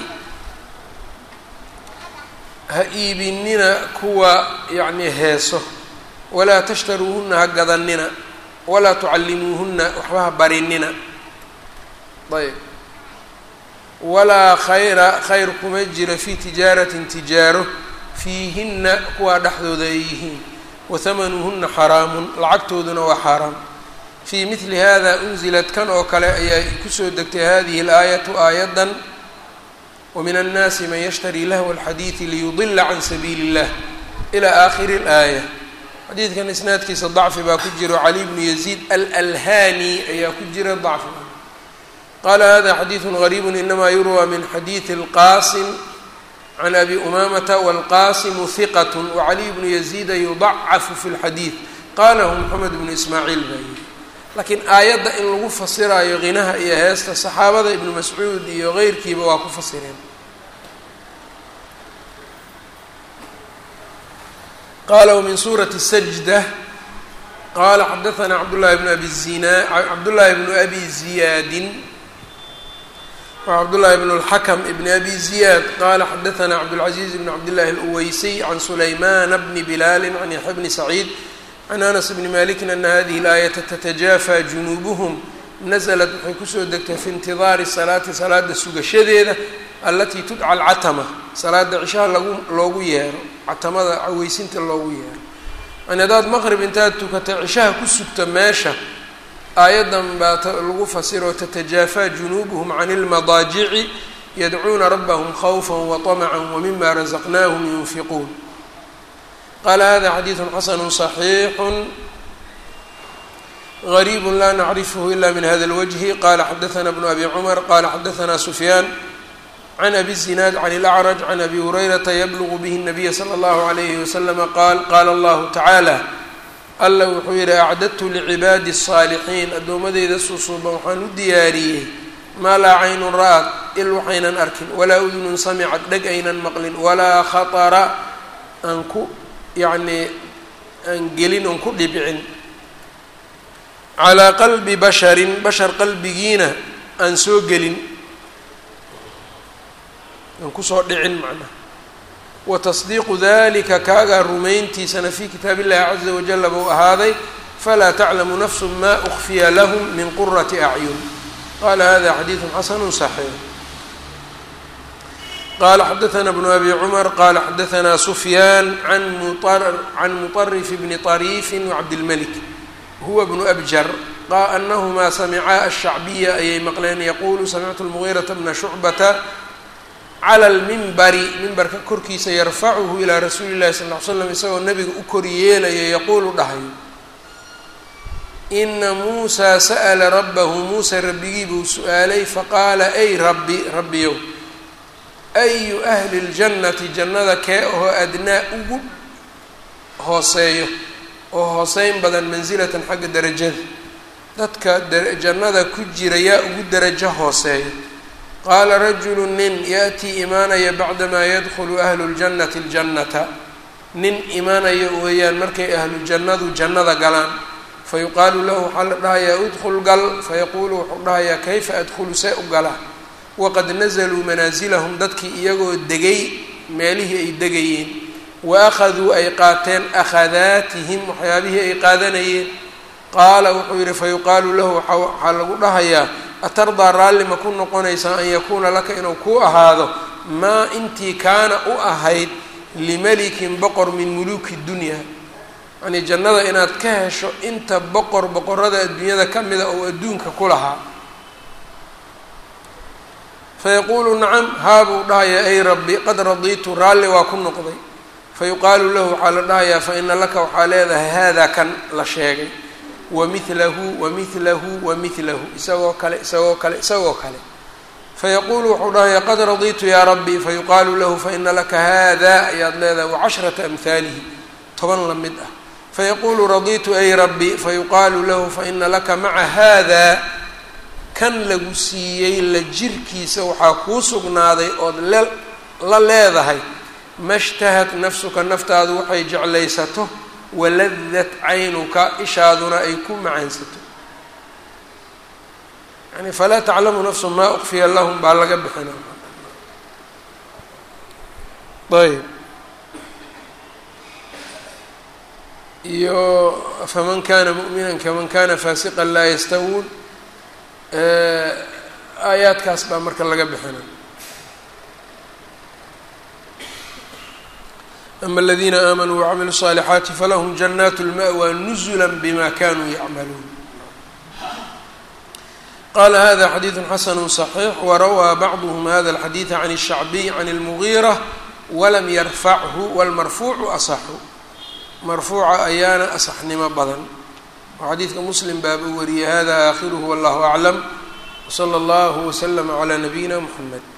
ha iibinina kuwa yacni heeso walaa tashtaruuhuna ha gadanina walaa tucallimuuhuna waxba ha barinina ayb walaa khayra khayr kuma jira fii tijaaratin tijaaro fiihina kuwaa dhexdooda ay yihiin wahamanuhuna xaraamun lacagtooduna waa xaaraam fii midli hada unzilat kan oo kale ayaa kusoo degtay hadihi اlaayatu aayadan wamin annaasi man yashtarii lahwa alxadiidi liyudila can sabiili اllah ilaa aakhiri اlaaya xadiidkan isnaadkiisa dacfi baa ku jiro cali bnu yaziid alalhani ayaa ku jira dacfi qaala hada xadiidu gariibu inamaa yurwى min xadiidi اlqasim can abi umamata wاlqasimu hiqat wacaliy bnu yaziida yudacafu fi اlxadiid qalahu moxamed bnu ismaaciil baa yiri laakiin aayadda in lagu fasiraayo qinaha iyo heesta saxaabada ibnu mascuud iyo keyrkiiba waa ku fasireen qala wmin suurati الsajda qala xadaثna cabdالlahi bn abi zina cabdالlahi bn abi ziyaadin وcبdاللahi بن الحkم بن أbي زiyاد qala xadaثna cبdالعaزيز بن cبdاللahi الأweyسي عن سlayman بن بlال عن يحيى بن سعيid عن أنس بن مالك أن hadiه الآيةa تتجافى جuنوبهم نزلت waxay kusoo degtay في انتiظاari الصلاati salaada sugashadeeda اlatي تdcى الcatmة salaada cishaha lagu loogu yeero catamada caweysinta loogu yeero yani hadaad mqrib intaad tukata cishaha ku sugta meesha aayaddan baa lagu fasiro tatajaafaa junuubuhum can اlmadaajici yadcuuna rabahum khawfa waطamca wmima razaqnaahum yunfiquun qaala hada xadiidu xasanu صaxiixu غariib la nacrifhu ila min hada اlwجhi qala xadaثna bnu abi cmar qala xadaثna sufyaan can abi الzinaad can اlأcraj can abi hurayrata yblغu bih الnabiya slى اllahu عalayhi waslama qaal qala allahu tacaalى alla wuxuu yidhi acdadtu licibaadi الصaalixiin addoommadeyda susuuban waxaan u diyaariyey maa laa caynun ra-ad il waxaynan arkin walaa udunun samicad dheg aynan maqlin walaa khaطara aan ku yacnii aan gelin oon ku dhibcin calaa qalbi basharin bashar qalbigiina aan soo gelin aan kusoo dhicin macnaha watasdiiqu dalika kaagaa rumayntiisana fii kitaab illahi caza wajala buu ahaaday falaa taclamu nafsu ma ukfiya lahum min qurati acyun qala hada xadiidu xasanu صaxiix qala xadaثna bnu abi cumar qala xadaثna sufyaan can muطarif bni طariifi wacabdilmalik huwa bnu abjar anahumaa samicaa ashacbiya ayay maqleen yaqulu samictu lmugiirata bna shucbata clى lmimbari mimbarka korkiisa yarfacuhu ilaa rasuuli llahi sal ll ly slam isagoo nabiga u kor yeelaya yaquulu dhahayo ina muusaa sa'la rabbahu muusa rabbigii buu su-aalay faqaala ay rabbi rabbiyow ayu ahli اljannati jannada kee ahoo adnaa ugu hooseeyo oo hooseyn badan mansilatan xagga darajada dadka jannada ku jira yaa ugu darajo hooseeyo qaala rajulu nin ya'tii imaanaya bacdamaa yadkhulu ahlu ljannati ljannata nin imaanaya weeyaan markay ahlu jannadu jannada galaan fayuqaalu lahu waxaa la dhahayaa udkhul gal fayaquulu wuxuu dhahayaa kayfa adkhulu see u galaa waqad nazaluu manaasilahum dadkii iyagoo degay meelihii ay degayeen wa akhaduu ay qaateen akhadaatihim waxyaabihii ay qaadanayeen qaala wuxuu yidhi fayuqaalu lahu waxaa lagu dhahayaa atardaa raalli ma ku noqonaysaa an yakuuna laka inuu ku ahaado maa intii kaana u ahayd limalikin boqor min muluuki dunya yacnii jannada inaad ka hesho inta boqor boqorada adduunyada ka mida oo adduunka ku lahaa fayaquulu nacam haabuu dhahayaa ay rabbi qad radiitu raalli waa ku noqday fayuqaalu lahu waxaa la dhahayaa fa ina laka waxaa leedahay haadaa kan la sheegay wamilahu wamilahu wamilahu isagoo kale isagoo kale isagoo kale fayaquulu wuxuu dhahayaa qad radiitu yaa rabbi fayuqaalu lahu faina laka hada ayaad leedahay wacashrata amhaalihi toban la mid ah fayaquulu radiitu ay rabbi fayuqaalu lahu faina laka maca hada kan lagu siiyey la jirkiisa waxaa kuu sugnaaday ood le la leedahay ma shtahat nafsuka naftaadu waxay jeclaysato waladat caynuka ishaaduna ay ku macaansato yani falaa taclamu nafsu maa ukfiya lahum baa laga bixina ayb iyo faman kana mu'mina kaman kana faasiqan laa yastawuun aayaadkaas baa marka laga bixina ama aladiina aamanuu wacamiluu الصaalixaati falahum janaat اlma'wى nuzula bima kanuu yacmaluun qala hada xadiidu xasanu صaxiix warawaa bacduhm hada اlxadiida can الshacbiy can اlmugiira walam yarfachu wاlmarfuucu asaxu marfuuca ayaana asaxnimo badan oo xadiidka muslim baaba wariyay hada aakhiruhu wallahu aclam wslى اllahu wslama calى nabiyina mxamed